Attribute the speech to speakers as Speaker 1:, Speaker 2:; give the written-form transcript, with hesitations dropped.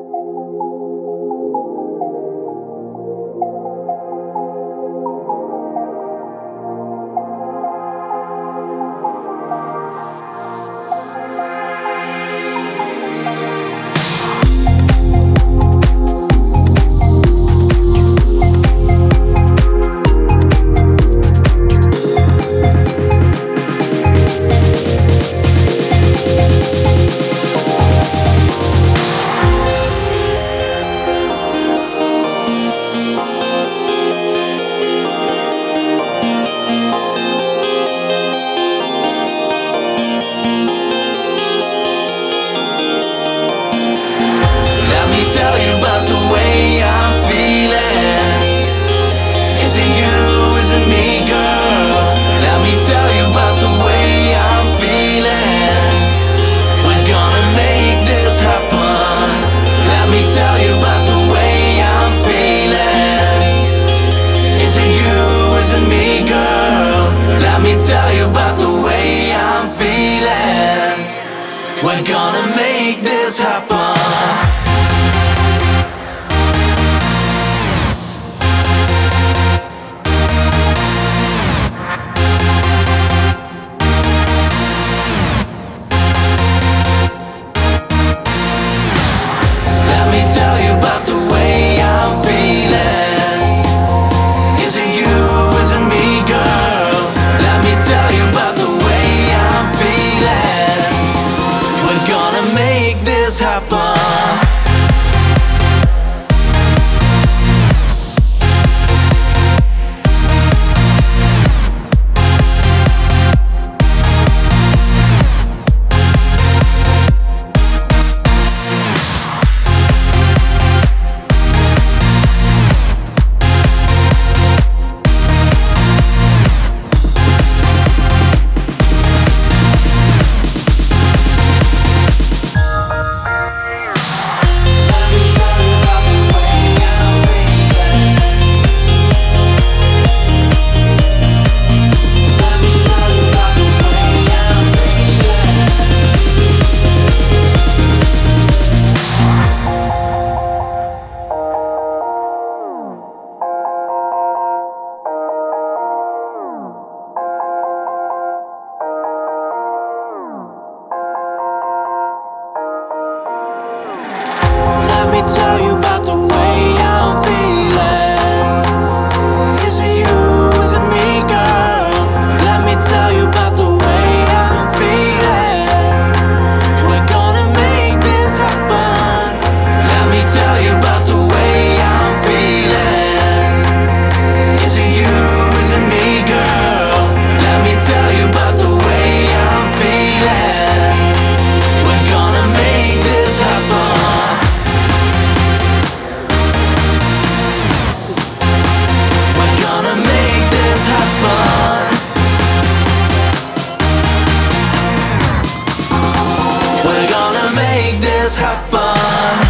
Speaker 1: We're gonna make this happen. Let me tell you about the way I'm feeling. Is it you, is it me, girl? Let me tell you about the way I'm feeling. We're gonna make this happen. Let me tell you about the way I'm feeling. Is it you, is it me, girl? Let me tell you about the way I'm feeling. We're gonna make this happen. We're gonna make this happen.